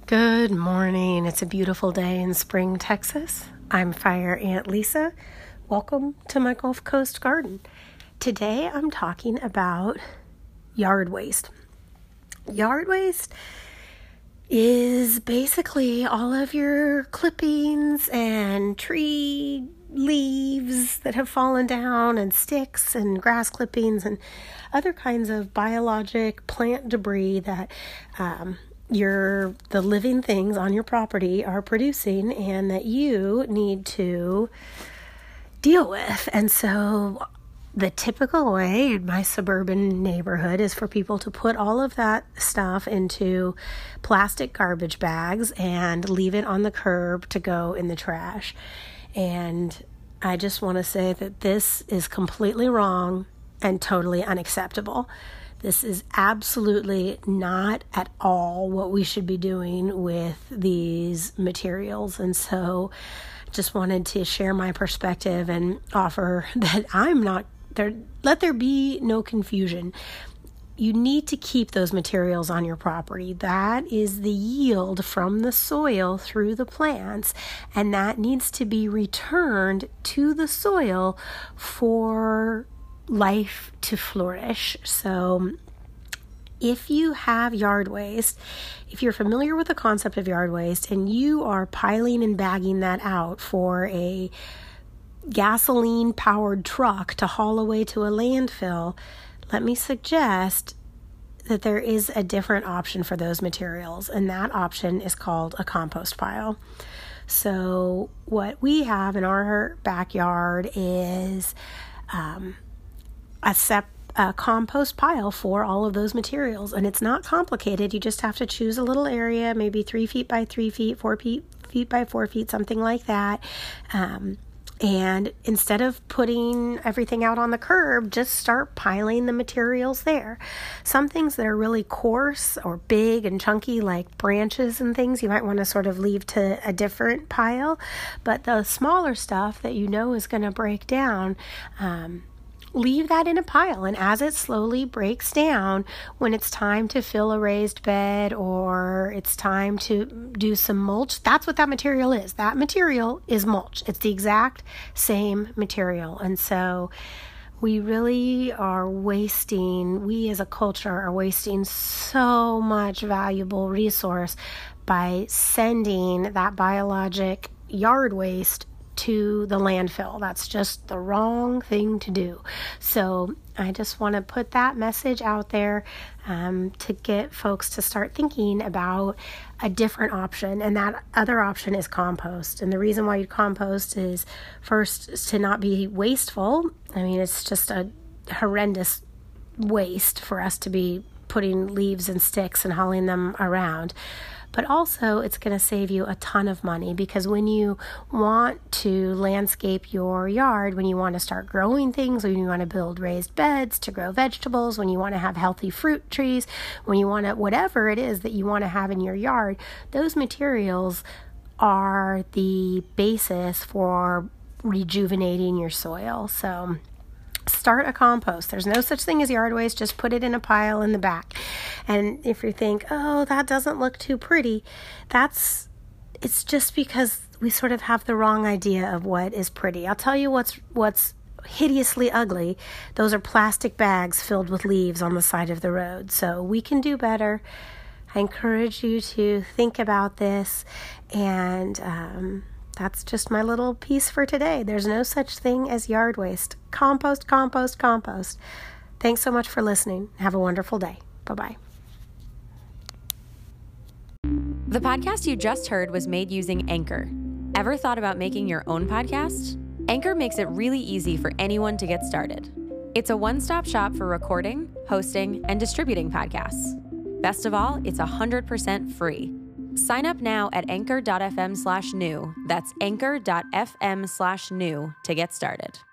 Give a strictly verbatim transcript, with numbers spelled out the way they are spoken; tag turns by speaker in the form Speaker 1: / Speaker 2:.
Speaker 1: Good morning. It's a beautiful day in Spring, Texas. I'm Fire Ant Lisa. Welcome to my Gulf Coast garden. Today I'm talking about yard waste. Yard waste is basically all of your clippings and tree leaves that have fallen down and sticks and grass clippings and other kinds of biologic plant debris that um, your the living things on your property are producing and that you need to deal with. And so the typical way in my suburban neighborhood is for people to put all of that stuff into plastic garbage bags and leave it on the curb to go in the trash. And I just want to say that this is completely wrong and totally unacceptable. This is absolutely not at all what we should be doing with these materials. And so just wanted to share my perspective and offer that I'm not there. Let there be no confusion. You need to keep those materials on your property. That is the yield from the soil through the plants, and that needs to be returned to the soil for life to flourish. So if you have yard waste, if you're familiar with the concept of yard waste and you are piling and bagging that out for a gasoline powered truck to haul away to a landfill, let me suggest that there is a different option for those materials, and that option is called a compost pile. So what we have in our backyard is um, a, sep- a compost pile for all of those materials, and it's not complicated. You just have to choose a little area, maybe three feet by three feet, four feet, feet by four feet, something like that. Um, And instead of putting everything out on the curb, just start piling the materials there. Some things that are really coarse or big and chunky, like branches and things, you might want to sort of leave to a different pile. But the smaller stuff that you know is going to break down, um, leave that in a pile. And as it slowly breaks down, when it's time to fill a raised bed or it's time to do some mulch, that's what that material is. That material is mulch. It's the exact same material. And so we really are wasting, we as a culture are wasting so much valuable resource by sending that biologic yard waste to the landfill. That's just the wrong thing to do. So I just want to put that message out there um, to get folks to start thinking about a different option. And that other option is compost. And the reason why you compost is first is to not be wasteful. I mean, it's just a horrendous waste for us to be putting leaves and sticks and hauling them around. But also it's going to save you a ton of money, because when you want to landscape your yard, when you want to start growing things, when you want to build raised beds to grow vegetables, when you want to have healthy fruit trees, when you want to, whatever it is that you want to have in your yard, those materials are the basis for rejuvenating your soil. So start a compost. There's no such thing as yard waste. Just put it in a pile in the back. And if you think, oh, that doesn't look too pretty, that's, it's just because we sort of have the wrong idea of what is pretty. I'll tell you what's, what's hideously ugly. Those are plastic bags filled with leaves on the side of the road. So we can do better. I encourage you to think about this, and, um, that's just my little piece for today. There's no such thing as yard waste. Compost, compost, compost. Thanks so much for listening. Have a wonderful day. Bye-bye.
Speaker 2: The podcast you just heard was made using Anchor. Ever thought about making your own podcast? Anchor makes it really easy for anyone to get started. It's a one-stop shop for recording, hosting, and distributing podcasts. Best of all, it's one hundred percent free. Sign up now at anchor.fm slash new. That's anchor.fm slash new to get started.